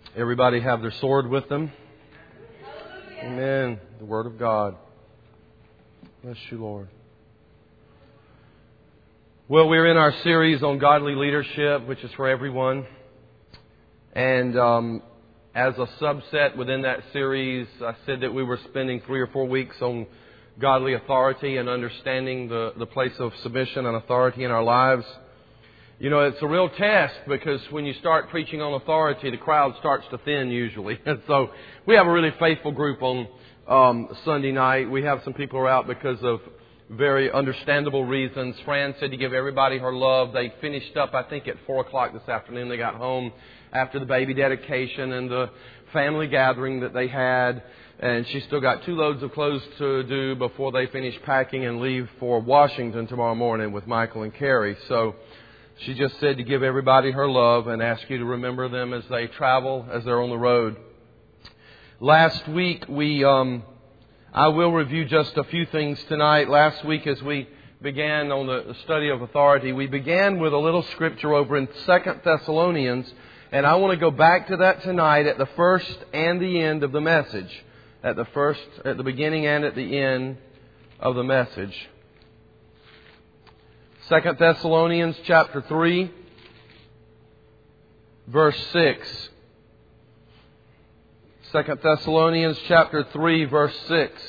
Everybody have their sword with them? Amen. The Word of God. Bless you, Lord. Well, we're in our series on godly leadership, which is for everyone. And as a subset within that series, I said that we were spending 3 or 4 weeks on godly authority and understanding the place of submission and authority in our lives. You know, it's a real test because when you start preaching on authority, the crowd starts to thin usually. And so we have a really faithful group on Sunday night. We have some people who are out because of very understandable reasons. Fran said to give everybody her love. They finished up, I think, at 4 o'clock this afternoon. They got home after the baby dedication and the family gathering that they had. And she still got 2 loads of clothes to do before they finish packing and leave for Washington tomorrow morning with Michael and Carrie. So she just said to give everybody her love and ask you to remember them as they travel, as they're on the road. Last week, I will review just a few things tonight. Last week, as we began on the study of authority, we began with a little scripture over in 2 Thessalonians, and I want to go back to that tonight at the first and the end of the message. At the beginning and at the end of the message. 2 Thessalonians chapter 3, verse 6. 2 Thessalonians chapter 3, verse 6.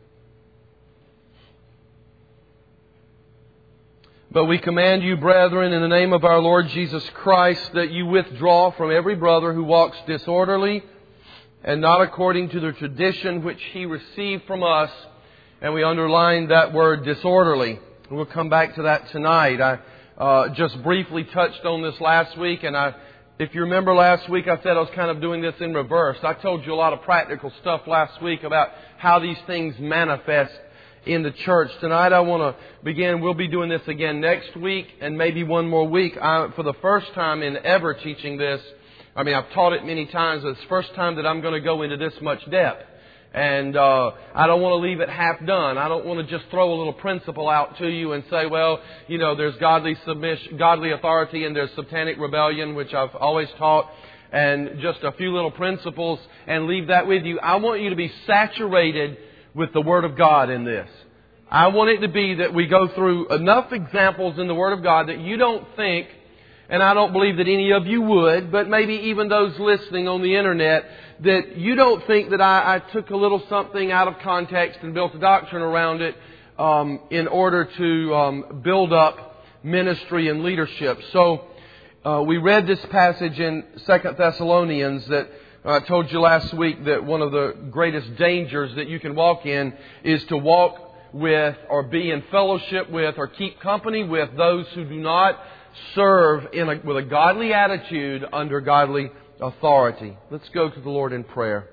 But we command you, brethren, in the name of our Lord Jesus Christ, that you withdraw from every brother who walks disorderly and not according to the tradition which he received from us. And we underline that word disorderly. We'll come back to that tonight. I just briefly touched on this last week, and if you remember last week, I said I was kind of doing this in reverse. I told you a lot of practical stuff last week about how these things manifest in the church. Tonight I want to begin. We'll be doing this again next week and maybe one more week. For the first time in ever teaching this, I've taught it many times, but it's the first time that I'm going to go into this much depth. And I don't want to leave it half done. I don't want to just throw a little principle out to you and say, well, you know, there's godly submission, godly authority, and there's satanic rebellion, which I've always taught, and just a few little principles and leave that with you. I want you to be saturated with the Word of God in this. I want it to be that we go through enough examples in the Word of God that you don't think, and I don't believe that any of you would, but maybe even those listening on the internet, that you don't think that I took a little something out of context and built a doctrine around it in order to build up ministry and leadership. So we read this passage in 2 Thessalonians that I told you last week that one of the greatest dangers that you can walk in is to walk with or be in fellowship with or keep company with those who do not serve with a godly attitude under godly authority. Let's go to the Lord in prayer.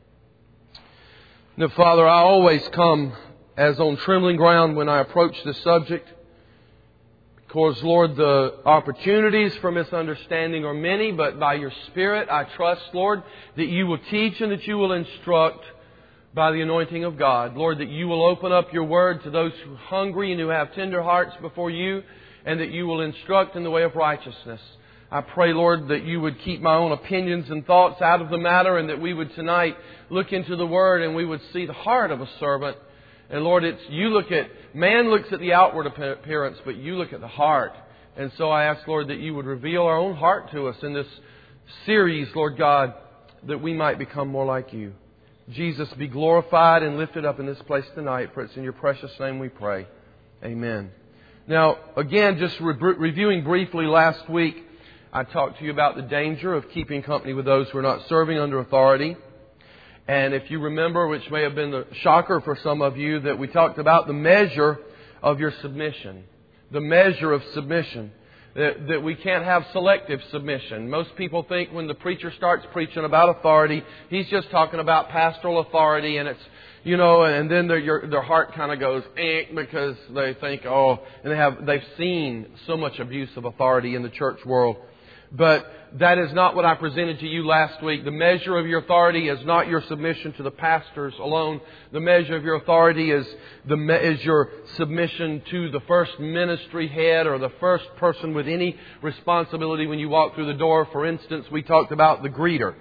Now, Father, I always come as on trembling ground when I approach this subject. Because, Lord, the opportunities for misunderstanding are many, but by your Spirit, I trust, Lord, that you will teach and that you will instruct by the anointing of God. Lord, that you will open up your word to those who are hungry and who have tender hearts before you, and that you will instruct in the way of righteousness. I pray, Lord, that you would keep my own opinions and thoughts out of the matter, and that we would tonight look into the Word and we would see the heart of a servant. And Lord, man looks at the outward appearance, but you look at the heart. And so I ask, Lord, that you would reveal our own heart to us in this series, Lord God, that we might become more like you. Jesus, be glorified and lifted up in this place tonight, for it's in your precious name we pray. Amen. Now, again, just reviewing briefly last week, I talked to you about the danger of keeping company with those who are not serving under authority. And if you remember, which may have been the shocker for some of you, that we talked about the measure of your submission. The measure of submission. That we can't have selective submission. Most people think when the preacher starts preaching about authority, he's just talking about pastoral authority, and it's, you know, and then their heart kind of goes, because they think, and they've seen so much abuse of authority in the church world. But that is not what I presented to you last week. The measure of your authority is not your submission to the pastors alone. The measure of your authority is your submission to the first ministry head or the first person with any responsibility when you walk through the door. For instance, we talked about the greeter.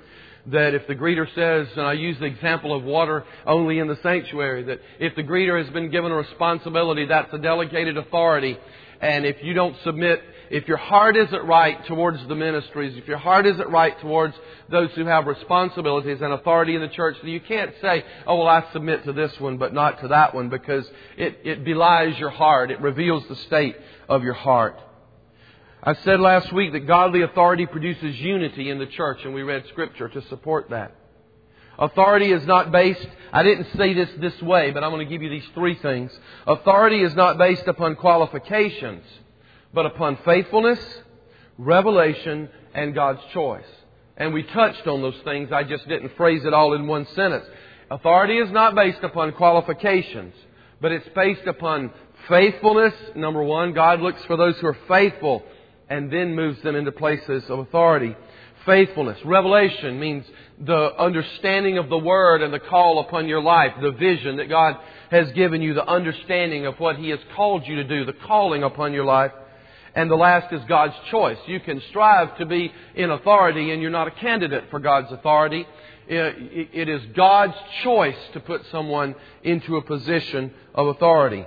That if the greeter says, and I use the example of water only in the sanctuary, that if the greeter has been given a responsibility, that's a delegated authority. And if you don't submit, if your heart isn't right towards the ministries, if your heart isn't right towards those who have responsibilities and authority in the church, then you can't say, oh, well, I submit to this one but not to that one, because it belies your heart. It reveals the state of your heart. I said last week that godly authority produces unity in the church, and we read Scripture to support that. Authority is not based, I didn't say this way, but I'm going to give you these three things. Authority is not based upon qualifications, but upon faithfulness, revelation, and God's choice. And we touched on those things. I just didn't phrase it all in one sentence. Authority is not based upon qualifications, but it's based upon faithfulness. Number one, God looks for those who are faithful and then moves them into places of authority. Faithfulness. Revelation means the understanding of the Word and the call upon your life, the vision that God has given you, the understanding of what He has called you to do, the calling upon your life. And the last is God's choice. You can strive to be in authority and you're not a candidate for God's authority. It is God's choice to put someone into a position of authority.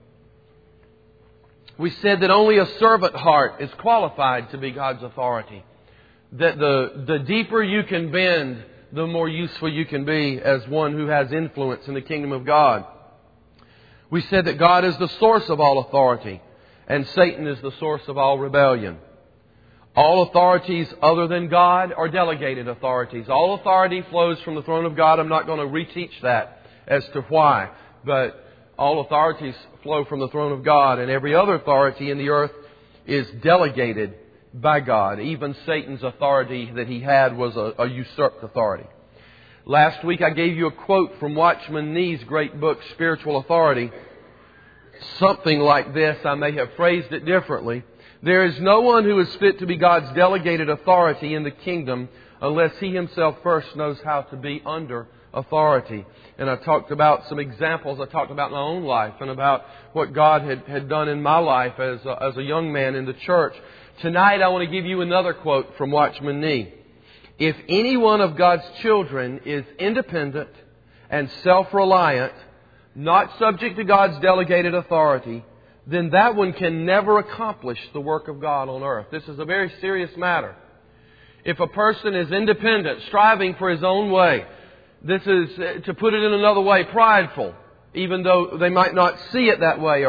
We said that only a servant heart is qualified to be God's authority. That the deeper you can bend, the more useful you can be as one who has influence in the kingdom of God. We said that God is the source of all authority, and Satan is the source of all rebellion. All authorities other than God are delegated authorities. All authority flows from the throne of God. I'm not going to reteach that as to why, but all authorities flow from the throne of God, and every other authority in the earth is delegated by God. Even Satan's authority that he had was a usurped authority. Last week I gave you a quote from Watchman Nee's great book, Spiritual Authority. Something like this. I may have phrased it differently. There is no one who is fit to be God's delegated authority in the kingdom unless he himself first knows how to be under authority. And I talked about some examples. I talked about my own life and about what God had done in my life as a young man in the church. Tonight I want to give you another quote from Watchman Nee. If any one of God's children is independent and self-reliant, not subject to God's delegated authority, then that one can never accomplish the work of God on earth. This is a very serious matter. If a person is independent, striving for his own way, this is, to put it in another way, prideful, even though they might not see it that way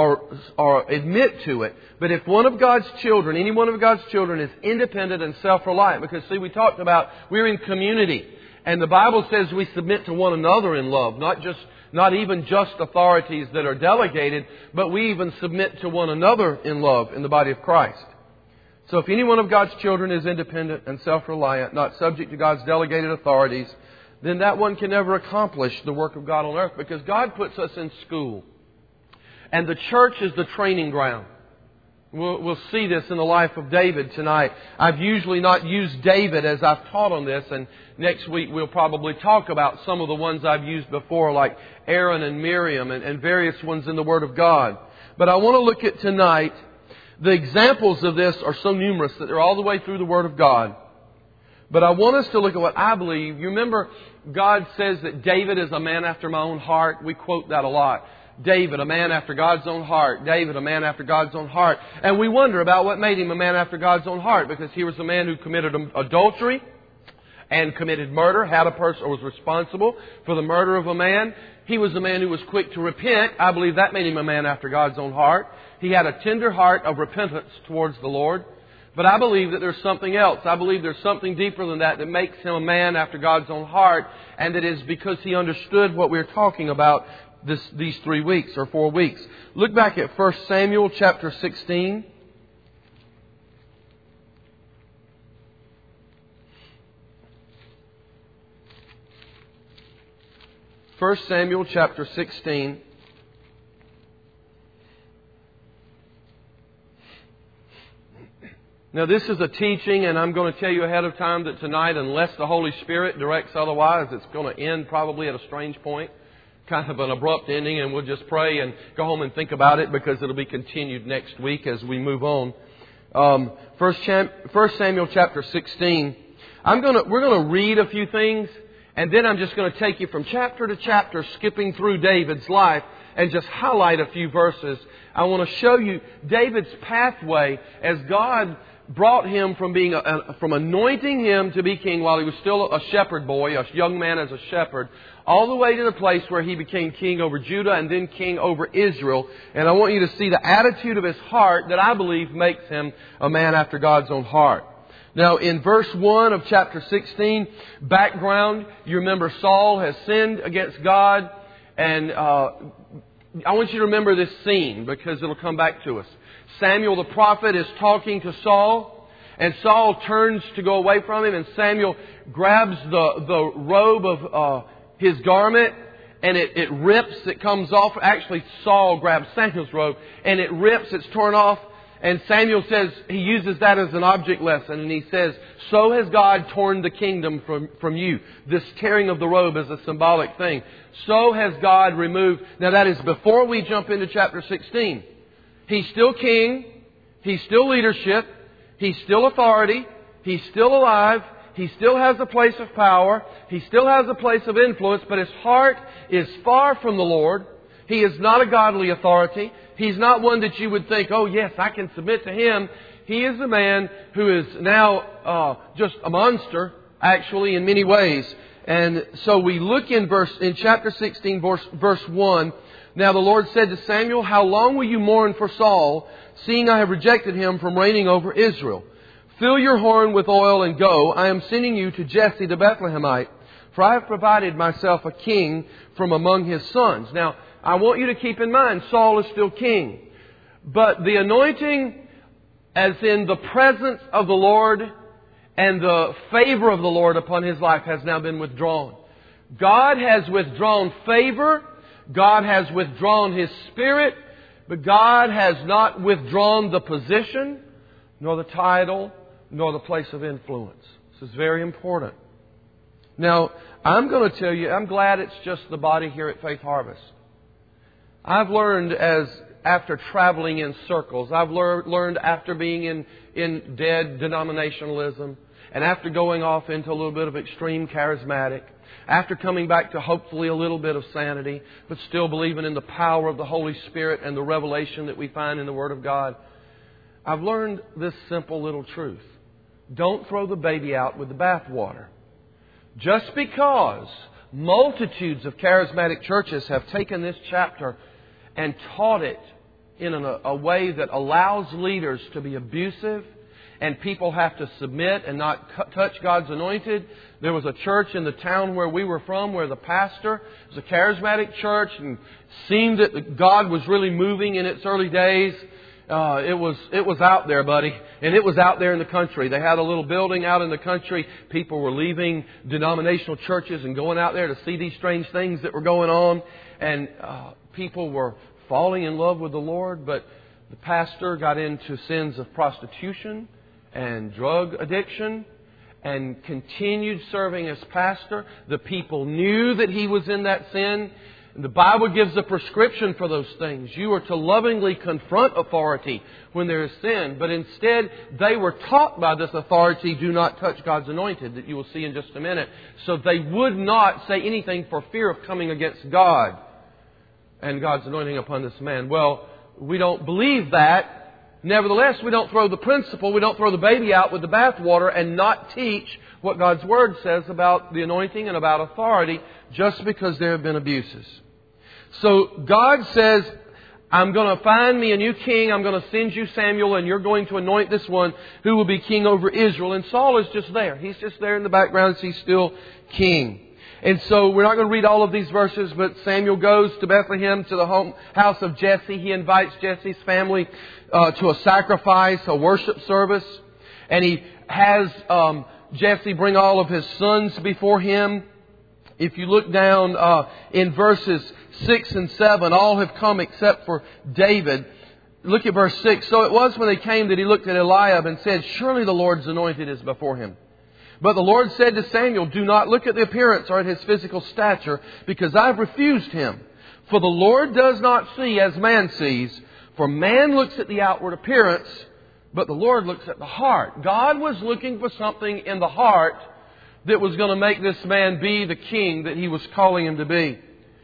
or admit to it. But if one of God's children, any one of God's children is independent and self-reliant, because see, we talked about we're in community, and the Bible says we submit to one another in love, not even just authorities that are delegated, but we even submit to one another in love in the body of Christ. So if any one of God's children is independent and self-reliant, not subject to God's delegated authorities, then that one can never accomplish the work of God on earth, because God puts us in school. And the church is the training ground. We'll see this in the life of David tonight. I've usually not used David as I've taught on this, and next week we'll probably talk about some of the ones I've used before, like Aaron and Miriam and various ones in the Word of God. But I want to look at tonight, the examples of this are so numerous that they're all the way through the Word of God. But I want us to look at what I believe. You remember, God says that David is a man after my own heart. We quote that a lot. David, a man after God's own heart. David, a man after God's own heart. And we wonder about what made him a man after God's own heart, because he was a man who committed adultery and committed murder, had a person, or was responsible for the murder of a man. He was a man who was quick to repent. I believe that made him a man after God's own heart. He had a tender heart of repentance towards the Lord. But I believe that there's something else. I believe there's something deeper than that makes him a man after God's own heart, and that is because he understood what we're talking about these 3 weeks or 4 weeks. Look back at 1 Samuel chapter 16. First Samuel chapter 16. Now this is a teaching, and I'm going to tell you ahead of time that tonight, unless the Holy Spirit directs otherwise, it's going to end probably at a strange point. Kind of an abrupt ending, and we'll just pray and go home and think about it, because it'll be continued next week as we move on. 1 Samuel chapter 16. We're going to read a few things, and then I'm just going to take you from chapter to chapter, skipping through David's life, and just highlight a few verses. I want to show you David's pathway as God brought him from from anointing him to be king while he was still a shepherd boy, a young man as a shepherd, all the way to the place where he became king over Judah and then king over Israel. And I want you to see the attitude of his heart that I believe makes him a man after God's own heart. Now, in verse 1 of chapter 16, background, you remember Saul has sinned against God. And I want you to remember this scene because it'll come back to us. Samuel the prophet is talking to Saul, and Saul turns to go away from him, and Samuel grabs the robe of his garment, and it rips, it comes off. Actually, Saul grabs Samuel's robe, and it rips, it's torn off. And Samuel says, he uses that as an object lesson, and he says, so has God torn the kingdom from you. This tearing of the robe is a symbolic thing. So has God removed. Now that is before we jump into chapter 16. He's still king. He's still leadership. He's still authority. He's still alive. He still has a place of power. He still has a place of influence, but his heart is far from the Lord. He is not a godly authority. He's not one that you would think, oh yes, I can submit to him. He is a man who is now just a monster, actually, in many ways. And so we look in chapter 16, verse 1. Now the Lord said to Samuel, how long will you mourn for Saul, seeing I have rejected him from reigning over Israel? Fill your horn with oil and go. I am sending you to Jesse the Bethlehemite, for I have provided myself a king from among his sons. Now, I want you to keep in mind, Saul is still king. But the anointing, as in the presence of the Lord and the favor of the Lord upon his life, has now been withdrawn. God has withdrawn favor. God has withdrawn His Spirit. But God has not withdrawn the position, nor the title, nor the place of influence. This is very important. Now, I'm going to tell you, I'm glad it's just the body here at Faith Harvest. I've learned after traveling in circles, I've learned after being in dead denominationalism, and after going off into a little bit of extreme charismatic, after coming back to hopefully a little bit of sanity, but still believing in the power of the Holy Spirit and the revelation that we find in the Word of God, I've learned this simple little truth. Don't throw the baby out with the bathwater. Just because multitudes of charismatic churches have taken this chapter and taught it in a way that allows leaders to be abusive and people have to submit and not touch God's anointed. There was a church in the town where we were from where the pastor was a charismatic church and seemed that God was really moving in its early days. It was out there, buddy. And it was out there in the country. They had a little building out in the country. People were leaving denominational churches and going out there to see these strange things that were going on. And people were falling in love with the Lord. But the pastor got into sins of prostitution and drug addiction and continued serving as pastor. The people knew that he was in that sin. The Bible gives a prescription for those things. You are to lovingly confront authority when there is sin. But instead, they were taught by this authority, do not touch God's anointed, that you will see in just a minute. So they would not say anything for fear of coming against God and God's anointing upon this man. Well, we don't believe that. Nevertheless, we don't throw the principle, we don't throw the baby out with the bathwater and not teach what God's Word says about the anointing and about authority just because there have been abuses. So God says, I'm going to find me a new king. I'm going to send you Samuel and you're going to anoint this one who will be king over Israel. And Saul is just there. He's just there in the background. He's still king. And so we're not going to read all of these verses, but Samuel goes to Bethlehem to the house of Jesse. He invites Jesse's family to a sacrifice, a worship service. And he has Jesse bring all of his sons before him. If you look down in verses 6 and 7, all have come except for David. Look at verse 6. So it was when they came that he looked at Eliab and said, surely the Lord's anointed is before him. But the Lord said to Samuel, do not look at the appearance or at his physical stature, because I've refused him. For the Lord does not see as man sees. For man looks at the outward appearance, But the Lord looks at the heart. God was looking for something in the heart that was going to make this man be the king that He was calling him to be.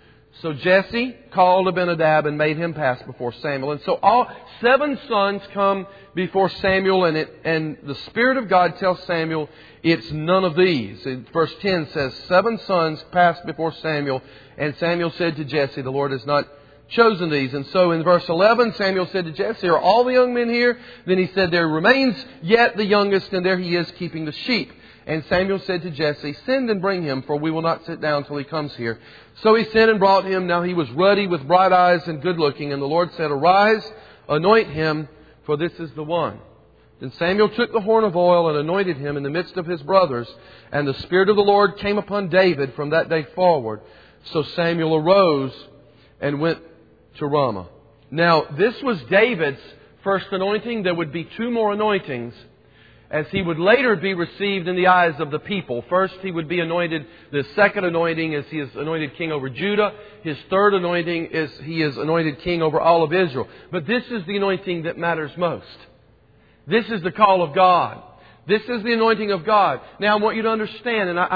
So Jesse called Abinadab and made him pass before Samuel. And so all 7 sons come before Samuel, and the Spirit of God tells Samuel it's none of these. Verse 10 says, 7 sons passed before Samuel, and Samuel said to Jesse, the Lord has not chosen these. And so in verse 11, Samuel said to Jesse, are all the young men here? Then he said, there remains yet the youngest, and there he is keeping the sheep. And Samuel said to Jesse, send and bring him, for we will not sit down till he comes here. So he sent and brought him. Now he was ruddy with bright eyes and good looking. And the Lord said, arise, anoint him, for this is the one. Then Samuel took the horn of oil and anointed him in the midst of his brothers. And the Spirit of the Lord came upon David from that day forward. So Samuel arose and went to Ramah. Now this was David's first anointing. There would be 2 more anointings, as he would later be received in the eyes of the people. First, he would be anointed. The second anointing is he is anointed king over Judah. His third anointing is he is anointed king over all of Israel. But this is the anointing that matters most. This is the call of God. This is the anointing of God. Now, I want you to understand, and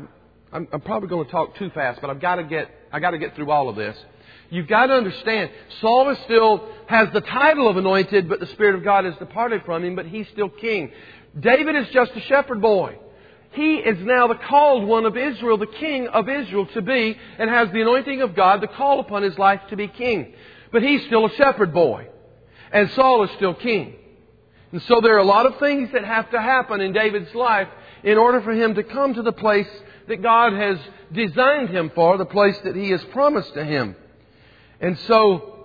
I'm probably going to talk too fast, but I got to get through all of this. You've got to understand, Saul is still has the title of anointed, but the Spirit of God has departed from him, but he's still king. David is just a shepherd boy. He is now the called one of Israel, the king of Israel to be, and has the anointing of God, the call upon his life to be king. But he's still a shepherd boy. And Saul is still king. And so there are a lot of things that have to happen in David's life in order for him to come to the place that God has designed him for, the place that He has promised to him. And so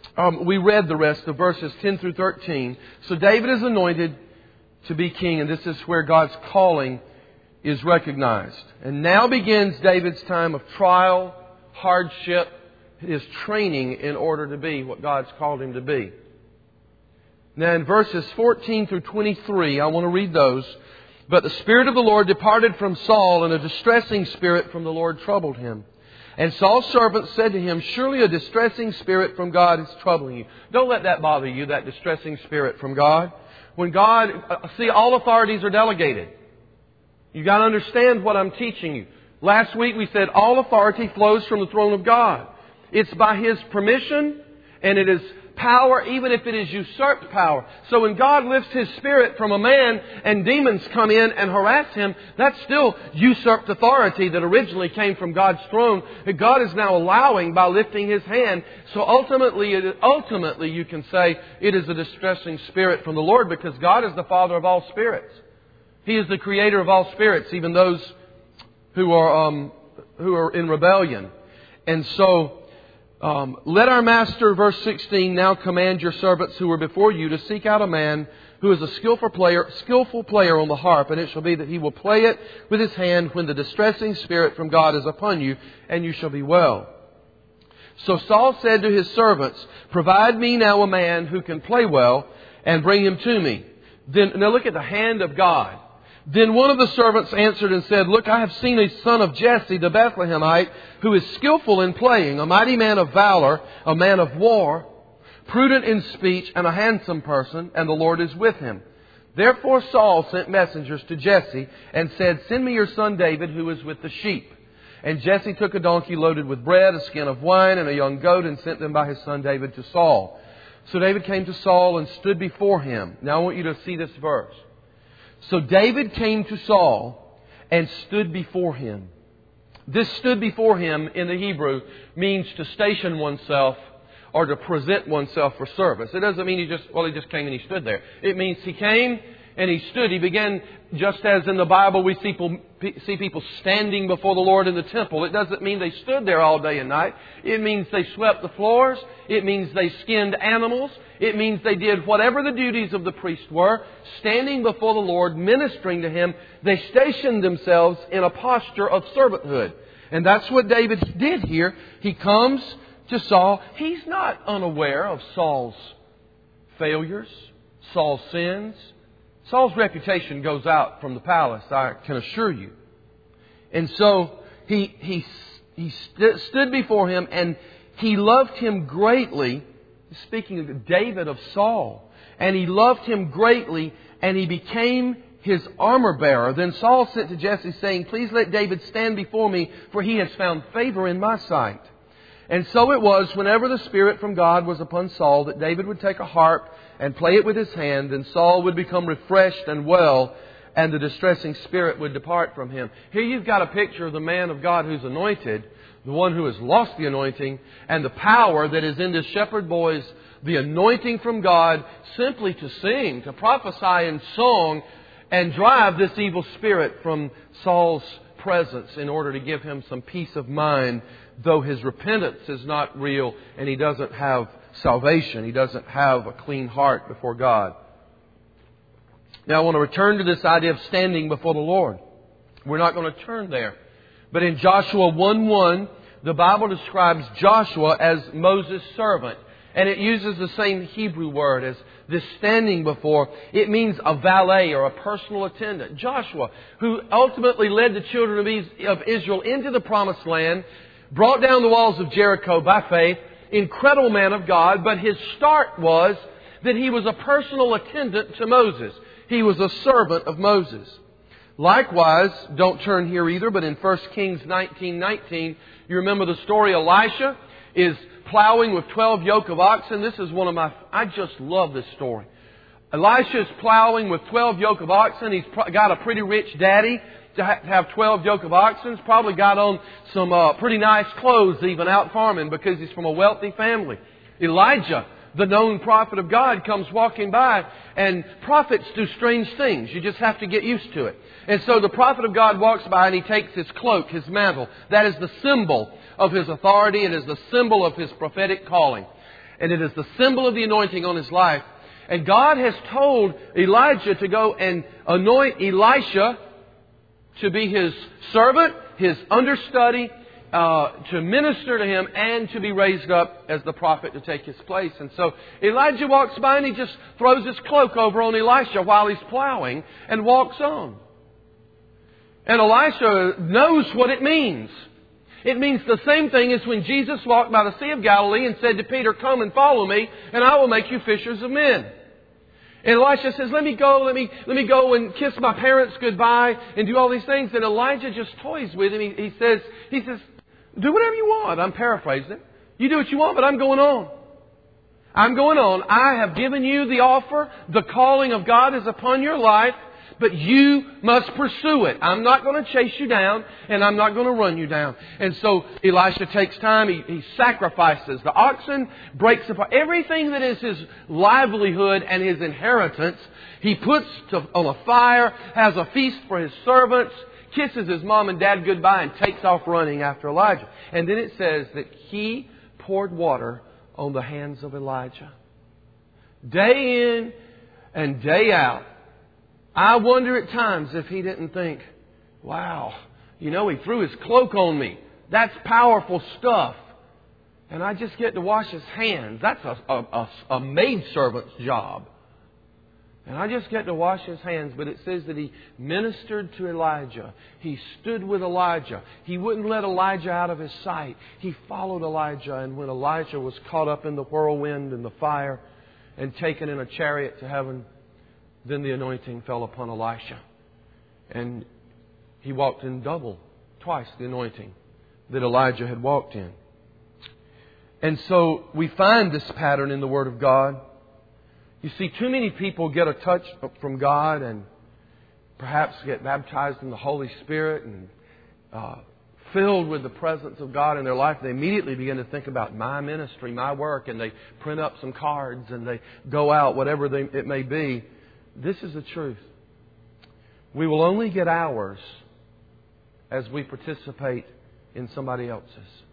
we read the rest of verses 10 through 13. So David is anointed to be king, and this is where God's calling is recognized. And now begins David's time of trial, hardship, his training in order to be what God's called him to be. Now in verses 14 through 23, I want to read those. But the Spirit of the Lord departed from Saul, and a distressing spirit from the Lord troubled him. And Saul's servant said to him, surely a distressing spirit from God is troubling you. Don't let that bother you, that distressing spirit from God. When God, see, all authorities are delegated. You've got to understand what I'm teaching you. Last week we said all authority flows from the throne of God. It's by His permission, and it is power, even if it is usurped power. So when God lifts His Spirit from a man and demons come in and harass him, that's still usurped authority that originally came from God's throne that God is now allowing by lifting His hand. So ultimately you can say it is a distressing spirit from the Lord, because God is the Father of all spirits. He is the Creator of all spirits, even those who are in rebellion. And so let our master, verse 16, now command your servants who are before you to seek out a man who is a skillful player on the harp, and it shall be that he will play it with his hand when the distressing spirit from God is upon you, and you shall be well. So Saul said to his servants, provide me now a man who can play well, and bring him to me. Then, now look at the hand of God. Then one of the servants answered and said, look, I have seen a son of Jesse the Bethlehemite, who is skillful in playing, a mighty man of valor, a man of war, prudent in speech, and a handsome person, and the Lord is with him. Therefore Saul sent messengers to Jesse and said, send me your son David, who is with the sheep. And Jesse took a donkey loaded with bread, a skin of wine, and a young goat, and sent them by his son David to Saul. So David came to Saul and stood before him. Now I want you to see this verse. So David came to Saul and stood before him. This stood before him in the Hebrew means to station oneself or to present oneself for service. It doesn't mean he just came and he stood there. It means he came and he stood. He began, just as in the Bible we see people standing before the Lord in the temple. It doesn't mean they stood there all day and night. It means they swept the floors. It means they skinned animals. It means they did whatever the duties of the priest were, standing before the Lord, ministering to Him. They stationed themselves in a posture of servanthood. And that's what David did here. He comes to Saul. He's not unaware of Saul's failures, Saul's sins. Saul's reputation goes out from the palace, I can assure you. And so he stood before him, and he loved him greatly, Speaking of David of Saul. And he loved him greatly, and he became his armor bearer. Then Saul sent to Jesse, saying, Please let David stand before me, for he has found favor in my sight. And so it was, whenever the Spirit from God was upon Saul, that David would take a harp and play it with his hand, and Saul would become refreshed and well, and the distressing spirit would depart from him. Here you've got a picture of the man of God who's anointed, the one who has lost the anointing, and the power that is in this shepherd boy's, the anointing from God, simply to sing, to prophesy in song, and drive this evil spirit from Saul's presence in order to give him some peace of mind, though his repentance is not real and he doesn't have salvation. He doesn't have a clean heart before God. Now I want to return to this idea of standing before the Lord. We're not going to turn there. But in Joshua 1:1, the Bible describes Joshua as Moses' servant. And it uses the same Hebrew word as this standing before. It means a valet or a personal attendant. Joshua, who ultimately led the children of Israel into the promised land, brought down the walls of Jericho by faith, incredible man of God, but his start was that he was a personal attendant to Moses. He was a servant of Moses. Likewise, don't turn here either, but in 1 Kings 19:19, you remember the story. Elisha is plowing with 12 yoke of oxen. This is I just love this story. Elisha is plowing with 12 yoke of oxen. He's got a pretty rich daddy to have 12 yoke of oxen. He's probably got on some pretty nice clothes even out farming because he's from a wealthy family. Elijah, the known prophet of God, comes walking by, and prophets do strange things. You just have to get used to it. And so the prophet of God walks by and he takes his cloak, his mantle. That is the symbol of his authority. It is the symbol of his prophetic calling. And it is the symbol of the anointing on his life. And God has told Elijah to go and anoint Elisha to be his servant, his understudy, to minister to him, and to be raised up as the prophet to take his place. And so Elijah walks by and he just throws his cloak over on Elisha while he's plowing and walks on. And Elisha knows what it means. It means the same thing as when Jesus walked by the Sea of Galilee and said to Peter, Come and follow me, and I will make you fishers of men. And Elisha says, let me go and kiss my parents goodbye and do all these things. And Elijah just toys with him. He says, do whatever you want. I'm paraphrasing it. You do what you want, but I'm going on. I'm going on. I have given you the offer. The calling of God is upon your life, but you must pursue it. I'm not going to chase you down, and I'm not going to run you down. And so Elisha takes time. He sacrifices the oxen, breaks apart everything that is his livelihood and his inheritance. He puts on a fire, has a feast for his servants, kisses his mom and dad goodbye, and takes off running after Elijah. And then it says that he poured water on the hands of Elijah. Day in and day out. I wonder at times if he didn't think, wow, he threw his cloak on me. That's powerful stuff. And I just get to wash his hands. That's a maidservant's job. And I just get to wash his hands. But it says that he ministered to Elijah. He stood with Elijah. He wouldn't let Elijah out of his sight. He followed Elijah. And when Elijah was caught up in the whirlwind and the fire and taken in a chariot to heaven, then the anointing fell upon Elisha. And he walked in twice the anointing that Elijah had walked in. And so we find this pattern in the Word of God. You see, too many people get a touch from God and perhaps get baptized in the Holy Spirit and filled with the presence of God in their life. They immediately begin to think about my ministry, my work, and they print up some cards and they go out, whatever it may be. This is the truth. We will only get ours as we participate in somebody else's.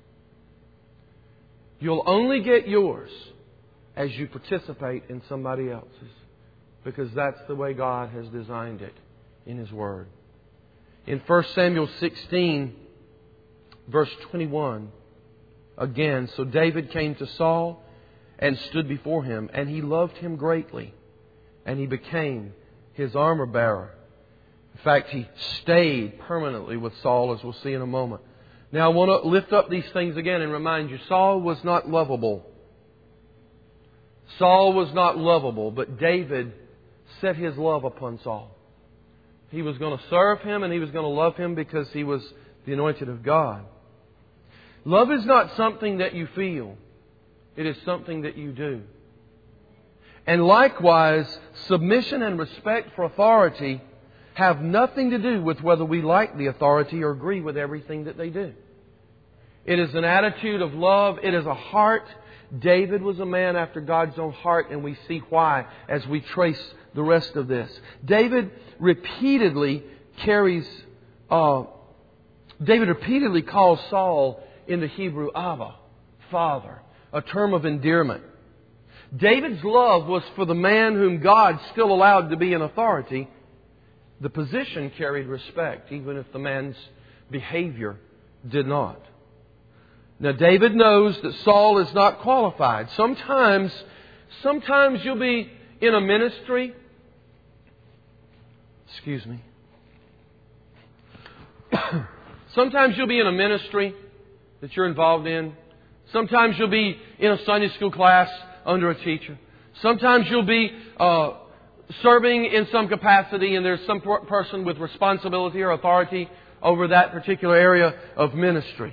You'll only get yours as you participate in somebody else's. Because that's the way God has designed it in His Word. In 1 Samuel 16, verse 21, again, so David came to Saul and stood before him, and he loved him greatly. And he became his armor bearer. In fact, he stayed permanently with Saul, as we'll see in a moment. Now, I want to lift up these things again and remind you, Saul was not lovable. Saul was not lovable, but David set his love upon Saul. He was going to serve him and he was going to love him because he was the anointed of God. Love is not something that you feel. It is something that you do. And likewise, submission and respect for authority have nothing to do with whether we like the authority or agree with everything that they do. It is an attitude of love. It is a heart. David was a man after God's own heart, and we see why as we trace the rest of this. David repeatedly calls Saul in the Hebrew Abba, Father, a term of endearment. David's love was for the man whom God still allowed to be in authority. The position carried respect, even if the man's behavior did not. Now, David knows that Saul is not qualified. Sometimes you'll be in a ministry. Excuse me. Sometimes you'll be in a ministry that you're involved in. Sometimes you'll be in a Sunday school class under a teacher. Sometimes you'll be serving in some capacity and there's some person with responsibility or authority over that particular area of ministry.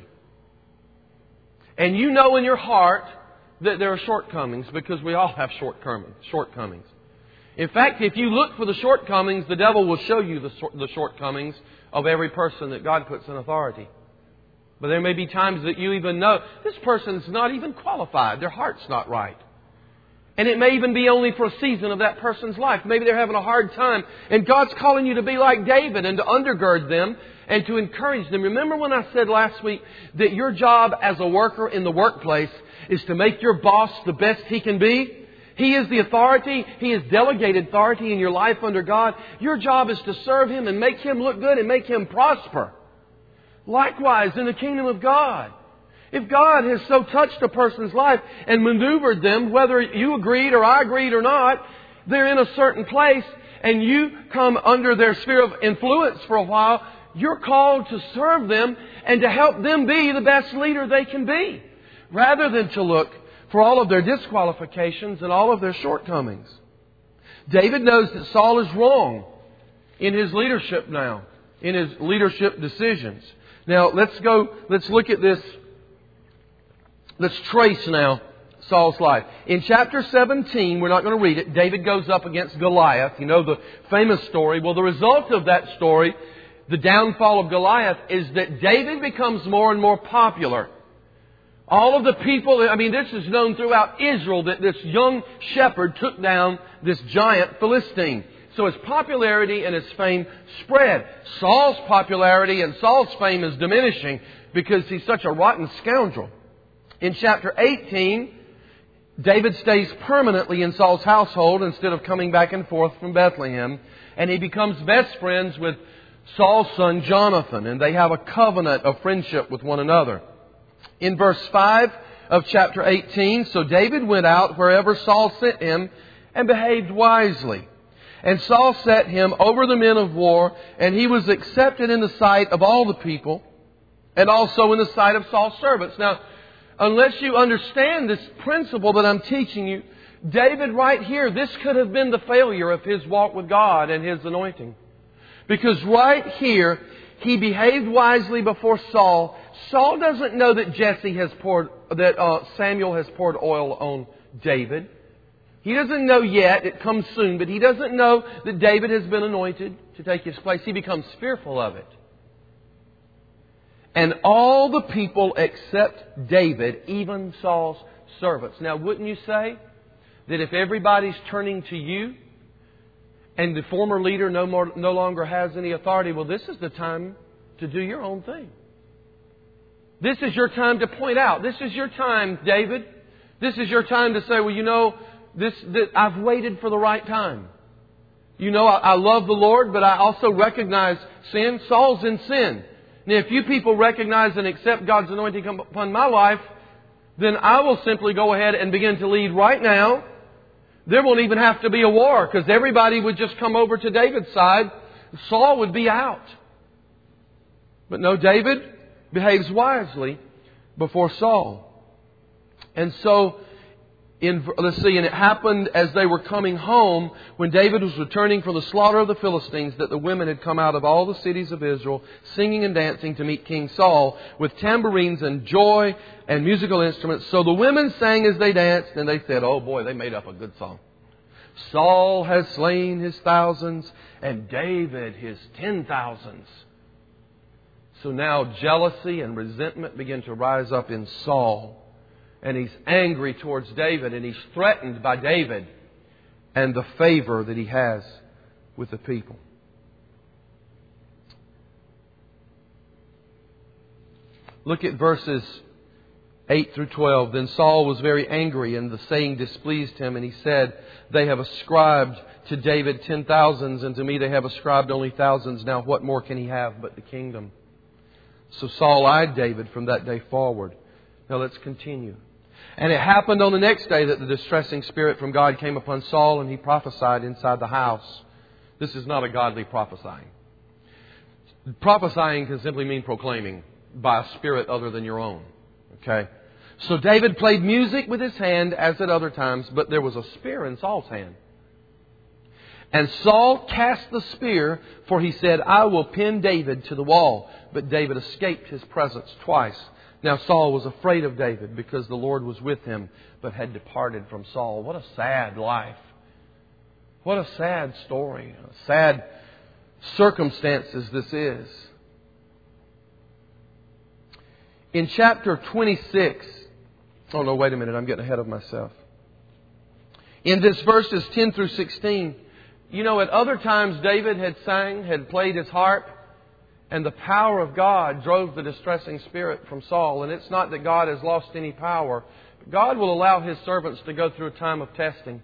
And you know in your heart that there are shortcomings, because we all have shortcomings. In fact, if you look for the shortcomings, the devil will show you the shortcomings of every person that God puts in authority. But there may be times that you even know this person's not even qualified. Their heart's not right. And it may even be only for a season of that person's life. Maybe they're having a hard time. And God's calling you to be like David and to undergird them and to encourage them. Remember when I said last week that your job as a worker in the workplace is to make your boss the best he can be? He is the authority. He has delegated authority in your life under God. Your job is to serve Him and make Him look good and make Him prosper. Likewise, in the kingdom of God. If God has so touched a person's life and maneuvered them, whether you agreed or I agreed or not, they're in a certain place and you come under their sphere of influence for a while, you're called to serve them and to help them be the best leader they can be, rather than to look for all of their disqualifications and all of their shortcomings. David knows that Saul is wrong in his leadership now, in his leadership decisions. Now, let's look at this. Let's trace now Saul's life. In chapter 17, we're not going to read it, David goes up against Goliath. You know the famous story. Well, the result of that story, the downfall of Goliath, is that David becomes more and more popular. All of the people, this is known throughout Israel that this young shepherd took down this giant Philistine. So his popularity and his fame spread. Saul's popularity and Saul's fame is diminishing because he's such a rotten scoundrel. In chapter 18, David stays permanently in Saul's household instead of coming back and forth from Bethlehem. And he becomes best friends with Saul's son Jonathan. And they have a covenant of friendship with one another. In verse 5 of chapter 18, so David went out wherever Saul sent him and behaved wisely. And Saul set him over the men of war, and he was accepted in the sight of all the people, and also in the sight of Saul's servants. Now, unless you understand this principle that I'm teaching you, David right here, this could have been the failure of his walk with God and his anointing. Because right here, he behaved wisely before Saul. Saul doesn't know that Samuel has poured oil on David. He doesn't know yet, it comes soon, but he doesn't know that David has been anointed to take his place. He becomes fearful of it. And all the people except David, even Saul's servants. Now, wouldn't you say that if everybody's turning to you and the former leader no longer has any authority, well, this is the time to do your own thing. This is your time to point out. This is your time, David. This is your time to say, well, I've waited for the right time. I love the Lord, but I also recognize sin. Saul's in sin. Now, if you people recognize and accept God's anointing come upon my life, then I will simply go ahead and begin to lead right now. There won't even have to be a war, because everybody would just come over to David's side. Saul would be out. But no, David behaves wisely before Saul. And so And it happened as they were coming home, when David was returning from the slaughter of the Philistines, that the women had come out of all the cities of Israel, singing and dancing to meet King Saul, with tambourines and joy and musical instruments. So the women sang as they danced, and they said, "Oh boy, they made up a good song. Saul has slain his thousands, and David his 10,000s. So now jealousy and resentment begin to rise up in Saul. And he's angry towards David, and he's threatened by David and the favor that he has with the people. Look at verses 8 through 12. Then Saul was very angry, and the saying displeased him, and he said, "They have ascribed to David 10,000s, and to me they have ascribed only thousands. Now what more can he have but the kingdom?" So Saul eyed David from that day forward. Now let's continue. "And it happened on the next day that the distressing spirit from God came upon Saul, and he prophesied inside the house." This is not a godly prophesying. Prophesying can simply mean proclaiming by a spirit other than your own. Okay? So David played music with his hand as at other times, but there was a spear in Saul's hand. And Saul cast the spear, for he said, "I will pin David to the wall." But David escaped his presence twice. Now Saul was afraid of David, because the Lord was with him, but had departed from Saul. What a sad life. What a sad story. Sad circumstances this is. In chapter 26... Oh no, wait a minute. I'm getting ahead of myself. In this verses 10 through 16... You know, at other times David had played his harp, and the power of God drove the distressing spirit from Saul. And it's not that God has lost any power. God will allow His servants to go through a time of testing.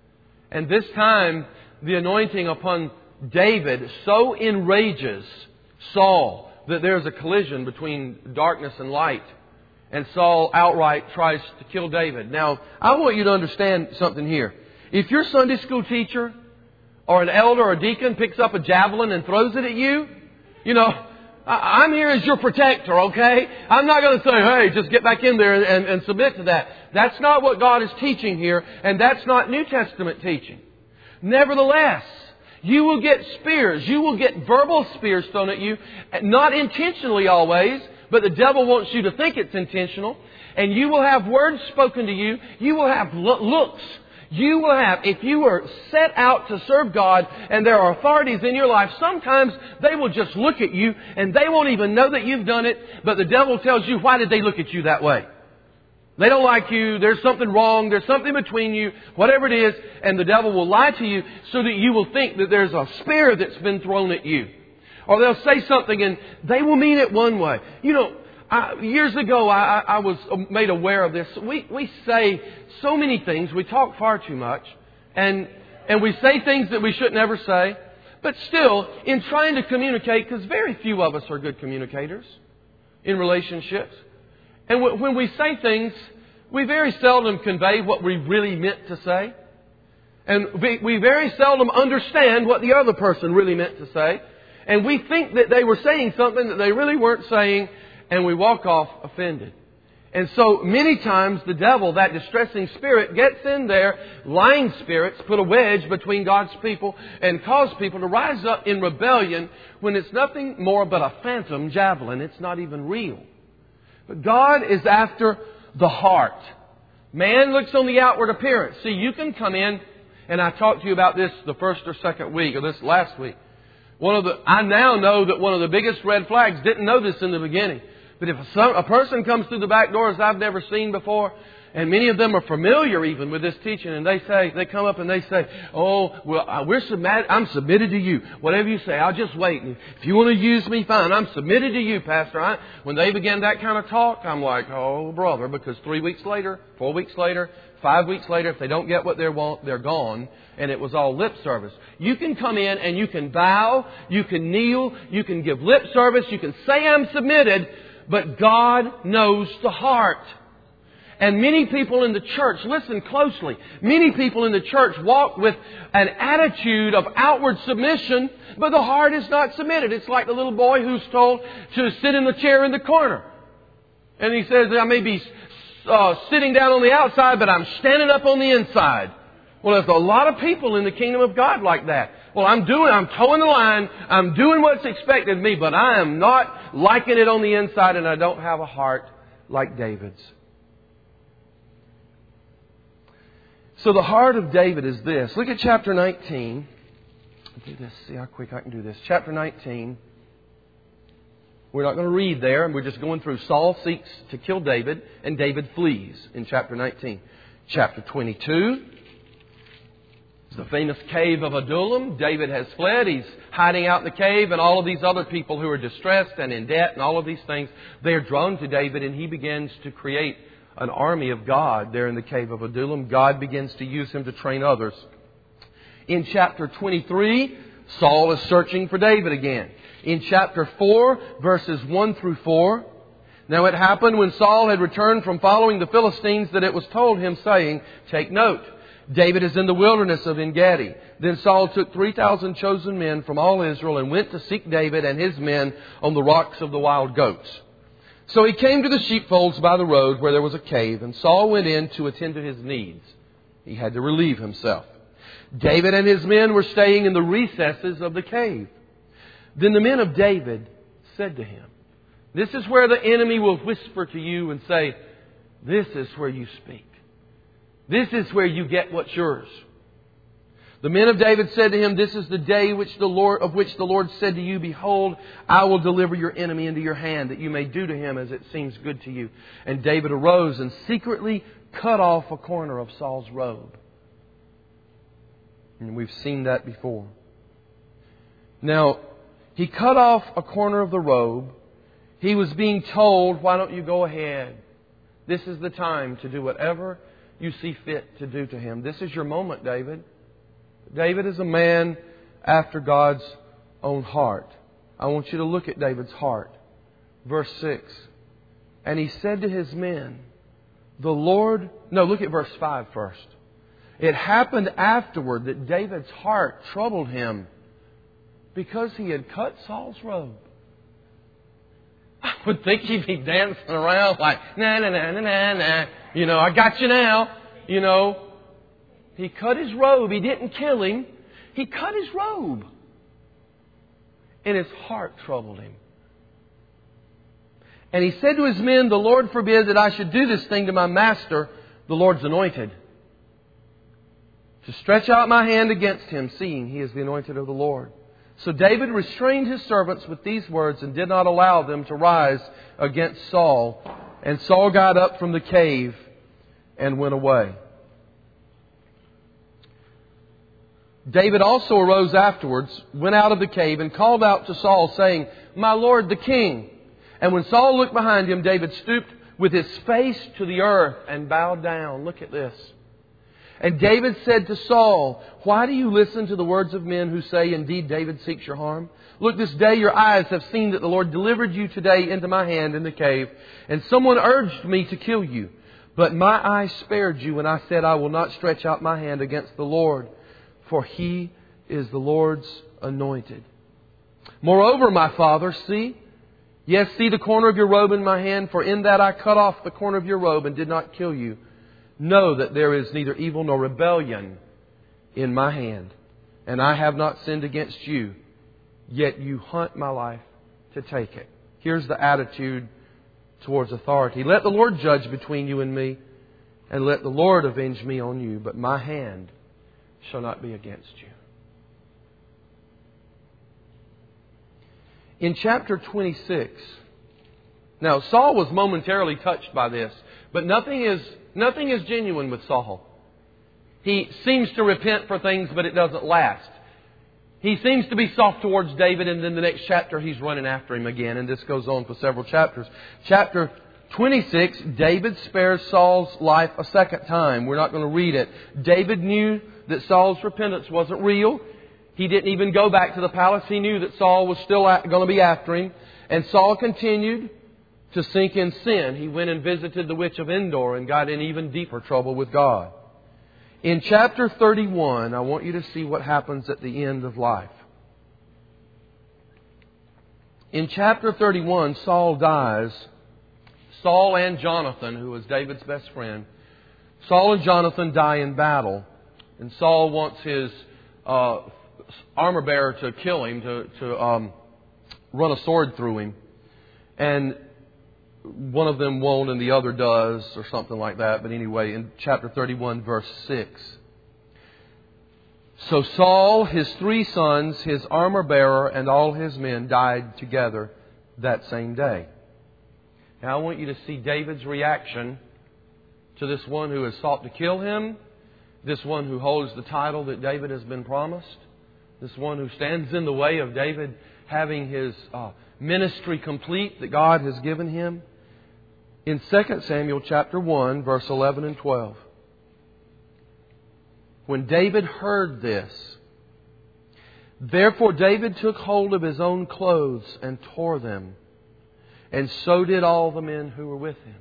And this time, the anointing upon David so enrages Saul that there's a collision between darkness and light. And Saul outright tries to kill David. Now, I want you to understand something here. If your Sunday school teacher or an elder or a deacon picks up a javelin and throws it at you, you know, I'm here as your protector, okay? I'm not going to say, "Hey, just get back in there and submit to that." That's not what God is teaching here, and that's not New Testament teaching. Nevertheless, you will get spears. You will get verbal spears thrown at you, not intentionally always, but the devil wants you to think it's intentional. And you will have words spoken to you. You will have looks. You will have, if you are set out to serve God and there are authorities in your life, sometimes they will just look at you and they won't even know that you've done it, but the devil tells you, why did they look at you that way? They don't like you, there's something wrong, there's something between you, whatever it is, and the devil will lie to you so that you will think that there's a spear that's been thrown at you. Or they'll say something and they will mean it one way. You know, years ago, I was made aware of this. We say so many things. We talk far too much. And we say things that we shouldn't ever say. But still, in trying to communicate, because very few of us are good communicators in relationships. And when we say things, we very seldom convey what we really meant to say. And we very seldom understand what the other person really meant to say. And we think that they were saying something that they really weren't saying. And we walk off offended. And so many times the devil, that distressing spirit, gets in there. Lying spirits put a wedge between God's people and cause people to rise up in rebellion when it's nothing more but a phantom javelin. It's not even real. But God is after the heart. Man looks on the outward appearance. See, you can come in, and I talked to you about this the first or second week, or this last week. I now know that one of the biggest red flags, didn't know this in the beginning, but if a person comes through the back doors I've never seen before, and many of them are familiar even with this teaching, and they come up and they say, "Oh, well, I'm submitted to you. Whatever you say, I'll just wait. And if you want to use me, fine. I'm submitted to you, Pastor." When they begin that kind of talk, I'm like, "Oh, brother," because 3 weeks later, 4 weeks later, 5 weeks later, if they don't get what they want, they're gone. And it was all lip service. You can come in and you can bow, you can kneel, you can give lip service, you can say I'm submitted, but God knows the heart. And many people in the church, listen closely, many people in the church walk with an attitude of outward submission, but the heart is not submitted. It's like the little boy who's told to sit in the chair in the corner. And he says, "I may be sitting down on the outside, but I'm standing up on the inside. Well, there's a lot of people in the kingdom of God like that. Well, I'm towing the line, I'm doing what's expected of me, but I am not liking it on the inside, and I don't have a heart like David's. So the heart of David is this. Look at chapter 19. I'll do this. See how quick I can do this. Chapter 19. We're not going to read there. We're just going through. Saul seeks to kill David, and David flees in chapter 19. Chapter 22 is the famous cave of Adullam. David has fled. He's hiding out in the cave, and all of these other people who are distressed and in debt and all of these things, they are drawn to David, and he begins to create an army of God there in the cave of Adullam. God begins to use him to train others. In chapter 23, Saul is searching for David again. In chapter 4, verses 1 through 4, now it happened when Saul had returned from following the Philistines that it was told him, saying, take note, David is in the wilderness of En-Gedi. Then Saul took 3,000 chosen men from all Israel and went to seek David and his men on the rocks of the wild goats. So he came to the sheepfolds by the road where there was a cave, and Saul went in to attend to his needs. He had to relieve himself. David and his men were staying in the recesses of the cave. Then the men of David said to him, this is where the enemy will whisper to you and say, this is where you speak. This is where you get what's yours. The men of David said to him, this is the day of which the Lord said to you, behold, I will deliver your enemy into your hand, that you may do to him as it seems good to you. And David arose and secretly cut off a corner of Saul's robe. And we've seen that before. Now, he cut off a corner of the robe. He was being told, why don't you go ahead? This is the time to do whatever you see fit to do to him. This is your moment, David. David is a man after God's own heart. I want you to look at David's heart. Verse 6. And he said to his men, look at verse 5 first. It happened afterward that David's heart troubled him because he had cut Saul's robe. I would think he'd be dancing around like, na na na na na na. I got you now. He cut his robe. He didn't kill him. He cut his robe. And his heart troubled him. And he said to his men, the Lord forbid that I should do this thing to my master, the Lord's anointed. To stretch out my hand against him, seeing he is the anointed of the Lord. So David restrained his servants with these words and did not allow them to rise against Saul. And Saul got up from the cave and went away. David also arose afterwards, went out of the cave, and called out to Saul, saying, my Lord the king. And when Saul looked behind him, David stooped with his face to the earth and bowed down. Look at this. And David said to Saul, why do you listen to the words of men who say, indeed David seeks your harm? Look, this day your eyes have seen that the Lord delivered you today into my hand in the cave, and someone urged me to kill you. But my eyes spared you when I said, I will not stretch out my hand against the Lord, for he is the Lord's anointed. Moreover, my father, see the corner of your robe in my hand, for in that I cut off the corner of your robe and did not kill you. Know that there is neither evil nor rebellion in my hand, and I have not sinned against you, yet you hunt my life to take it. Here's the attitude towards authority. Let the Lord judge between you and me, and let the Lord avenge me on you, but my hand shall not be against you. In chapter 26, now Saul was momentarily touched by this, but nothing is genuine with Saul. He seems to repent for things, but it doesn't last. He seems to be soft towards David, and then the next chapter he's running after him again, and this goes on for several chapters. Chapter 26, David spares Saul's life a second time. We're not going to read it. David knew that Saul's repentance wasn't real. He didn't even go back to the palace. He knew that Saul was still going to be after him. And Saul continued to sink in sin. He went and visited the witch of Endor and got in even deeper trouble with God. In chapter 31, I want you to see what happens at the end of life. In chapter 31, Saul dies Saul and Jonathan, who was David's best friend, Saul and Jonathan die in battle. And Saul wants his armor bearer to kill him, to run a sword through him. And one of them won't and the other does, or something like that. But anyway, in chapter 31, verse 6. So Saul, his 3 sons, his armor bearer, and all his men died together that same day. Now I want you to see David's reaction to this one who has sought to kill him, this one who holds the title that David has been promised, this one who stands in the way of David having his ministry complete that God has given him. In 2 Samuel chapter 1, verse 11 and 12. When David heard this, therefore David took hold of his own clothes and tore them, and so did all the men who were with him.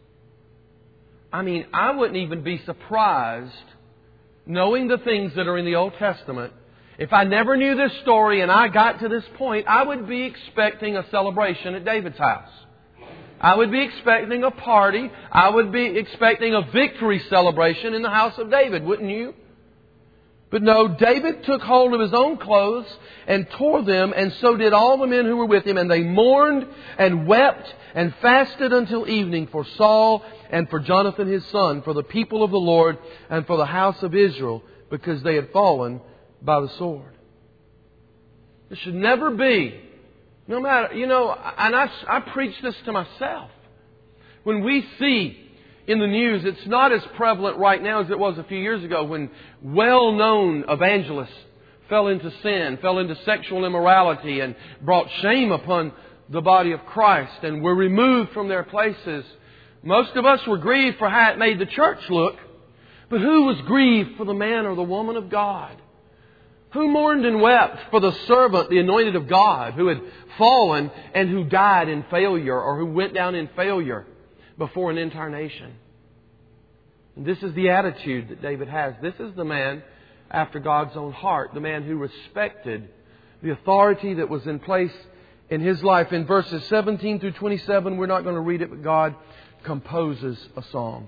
I mean, I wouldn't even be surprised, knowing the things that are in the Old Testament, if I never knew this story and I got to this point, I would be expecting a celebration at David's house. I would be expecting a party. I would be expecting a victory celebration in the house of David, wouldn't you? But no, David took hold of his own clothes and tore them, and so did all the men who were with him. And they mourned and wept and fasted until evening for Saul and for Jonathan his son, for the people of the Lord and for the house of Israel, because they had fallen by the sword. It should never be, no matter, and I preach this to myself. When we see in the news, it's not as prevalent right now as it was a few years ago when well-known evangelists fell into sin, fell into sexual immorality and brought shame upon the body of Christ and were removed from their places. Most of us were grieved for how it made the church look, but who was grieved for the man or the woman of God? Who mourned and wept for the servant, the anointed of God, who had fallen and who died in failure or who went down in failure before an entire nation? And this is the attitude that David has. This is the man after God's own heart, the man who respected the authority that was in place in his life. In verses 17 through 27, we're not going to read it, but God composes a song.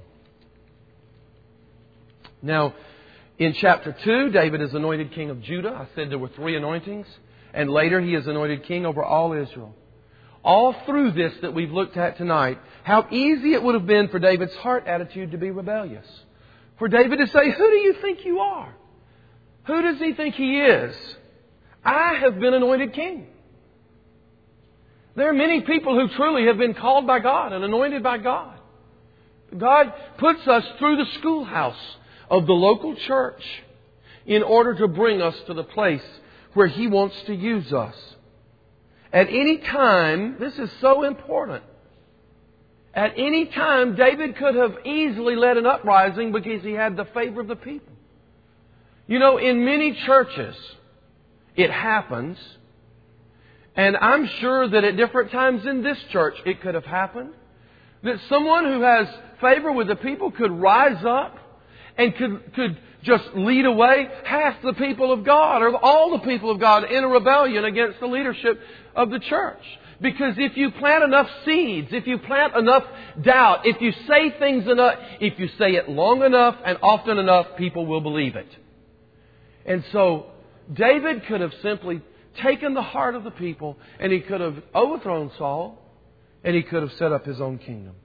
Now, in chapter 2, David is anointed king of Judah. I said there were 3 anointings. And later he is anointed king over all Israel. All through this that we've looked at tonight, how easy it would have been for David's heart attitude to be rebellious. For David to say, who do you think you are? Who does he think he is? I have been anointed king. There are many people who truly have been called by God and anointed by God. God puts us through the schoolhouse of the local church in order to bring us to the place where He wants to use us. At any time, this is so important. At any time, David could have easily led an uprising because he had the favor of the people. In many churches, it happens. And I'm sure that at different times in this church, it could have happened. That someone who has favor with the people could rise up and could just lead away half the people of God or all the people of God in a rebellion against the leadership of the church. Because if you plant enough seeds, if you plant enough doubt, if you say things enough, if you say it long enough and often enough, people will believe it. And so David could have simply taken the heart of the people and he could have overthrown Saul and he could have set up his own kingdom.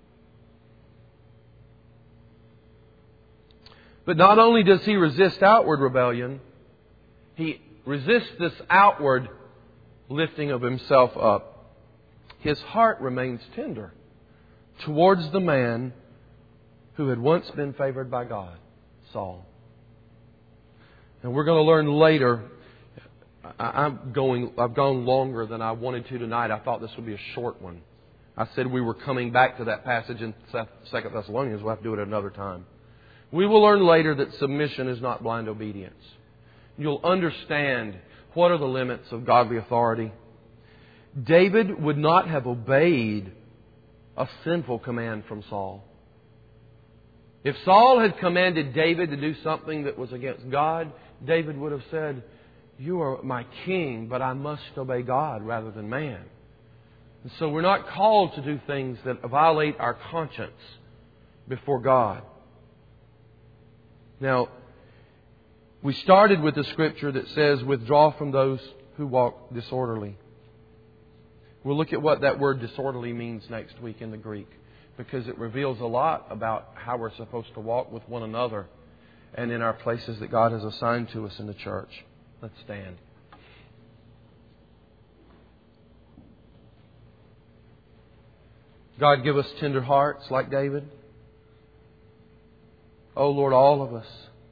But not only does he resist outward rebellion, he resists this outward lifting of himself up. His heart remains tender towards the man who had once been favored by God, Saul. And we're going to learn later. I've gone longer than I wanted to tonight. I thought this would be a short one. I said we were coming back to that passage in 2 Thessalonians. We'll have to do it another time. We will learn later that submission is not blind obedience. You'll understand what are the limits of godly authority. David would not have obeyed a sinful command from Saul. If Saul had commanded David to do something that was against God, David would have said, "You are my king, but I must obey God rather than man." And so we're not called to do things that violate our conscience before God. Now, we started with the scripture that says, withdraw from those who walk disorderly. We'll look at what that word disorderly means next week in the Greek, because it reveals a lot about how we're supposed to walk with one another and in our places that God has assigned to us in the church. Let's stand. God, give us tender hearts like David. Oh Lord, all of us.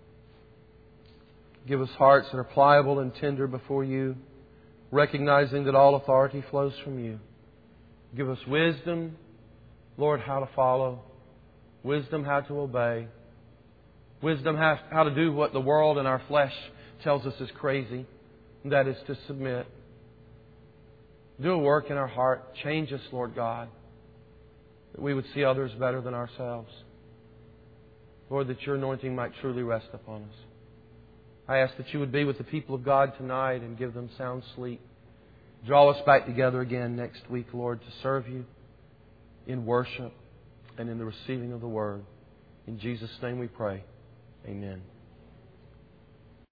Give us hearts that are pliable and tender before You, recognizing that all authority flows from You. Give us wisdom, Lord, how to follow. Wisdom how to obey. Wisdom how to do what the world and our flesh tells us is crazy. And that is to submit. Do a work in our heart. Change us, Lord God, that we would see others better than ourselves. Lord, that Your anointing might truly rest upon us. I ask that You would be with the people of God tonight and give them sound sleep. Draw us back together again next week, Lord, to serve You in worship and in the receiving of the Word. In Jesus' name we pray. Amen.